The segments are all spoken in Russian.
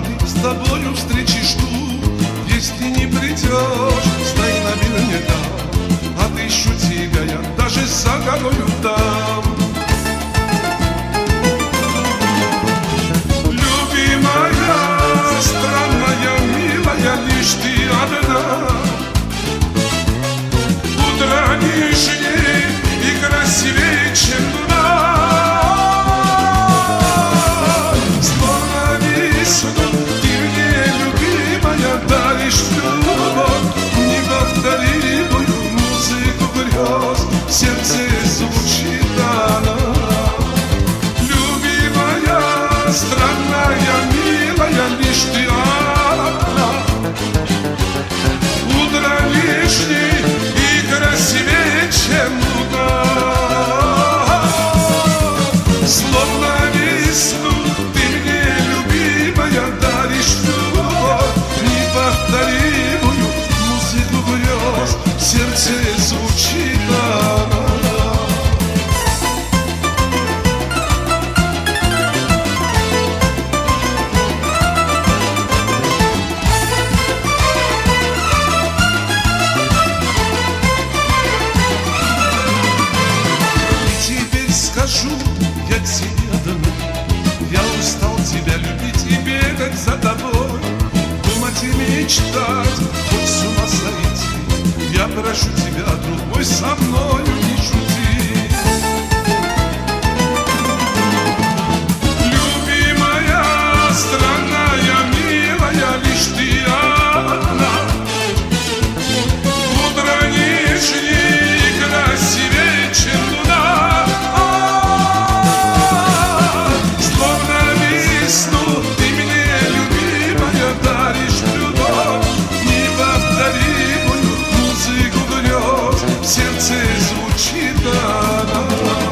ты с тобою встречи жду. Если не придешь, знай наверняка, отыщу тебя я даже за горою там. Любимая, странная, милая, лишь ты одна. Утро нежнее и красивее, чем луна. Словно весну ты мне, любимая, даришь любовь, неповторимую музыку грез, в сердце звучит она. Любимая, странная, милая, лишь ты одна. Утро лишнее и красивее, чем луна. Словно весну ты мне, любимая, даришь любовь, неповторимую музыку грез, в сердце звучит она. Скажу я тебе одну, я устал тебя любить и бегать за тобой, думать и мечтать, хоть с ума сойти. Я прошу тебя, друг мой, со мною не шути. Любимая, странная, милая, лишь ты одна. Утро нежнее и красивее, чем луна. Сердце звучит она.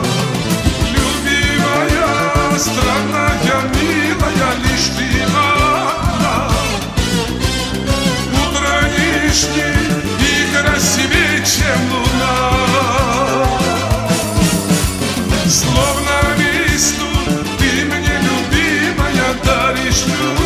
Любимая, странная, милая, лишь ты одна. Утро нежнее и красивее, чем луна. Словно весну ты мне, любимая, даришь любовь.